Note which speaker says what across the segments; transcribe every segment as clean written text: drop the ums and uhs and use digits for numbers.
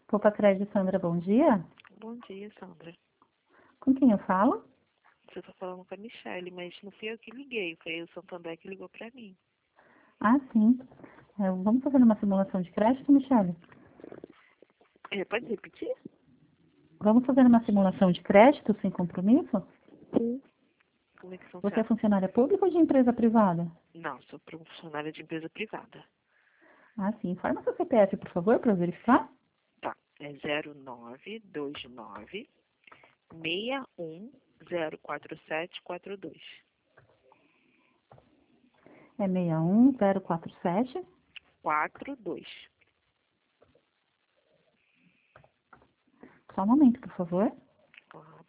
Speaker 1: Poupa Crédito, Sandra, bom dia.
Speaker 2: Bom dia, Sandra.
Speaker 1: Com quem eu falo?
Speaker 2: Você está falando com a Michelle, mas não fui eu que liguei, foi o Santander que ligou para mim.
Speaker 1: Ah, sim. Vamos fazer uma simulação de crédito, Michele?
Speaker 2: Pode repetir?
Speaker 1: Vamos fazer uma simulação de crédito sem compromisso?
Speaker 2: Sim. Como é que
Speaker 1: Você é
Speaker 2: funciona?
Speaker 1: funcionária pública ou de empresa privada?
Speaker 2: Não, sou funcionária de empresa privada.
Speaker 1: Ah, sim. Informa seu CPF, por favor, para eu verificar.
Speaker 2: Tá, é 0929 61 04742.
Speaker 1: É 61047.
Speaker 2: 42.
Speaker 1: Só um momento, por favor.
Speaker 2: Claro.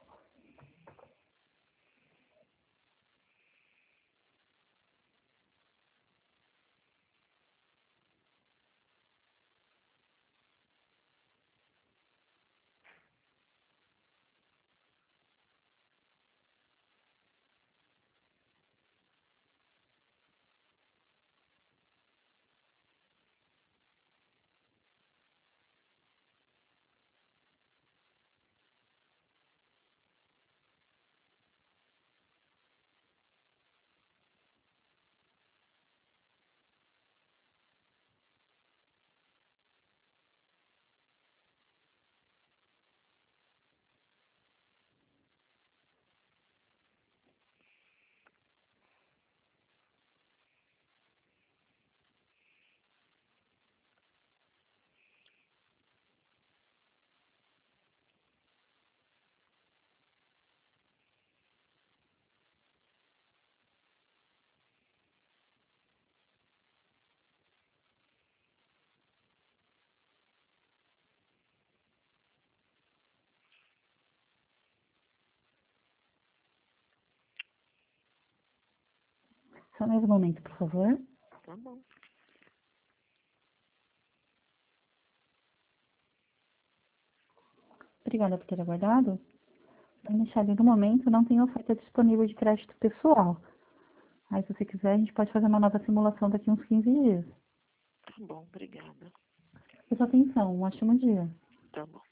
Speaker 1: Só mais um momento, por favor.
Speaker 2: Tá bom.
Speaker 1: Obrigada por ter aguardado. Michele, no momento não tem oferta disponível de crédito pessoal. Aí, se você quiser, a gente pode fazer uma nova simulação daqui uns 15 dias.
Speaker 2: Tá bom, obrigada.
Speaker 1: Por sua atenção, um ótimo dia.
Speaker 2: Tá bom.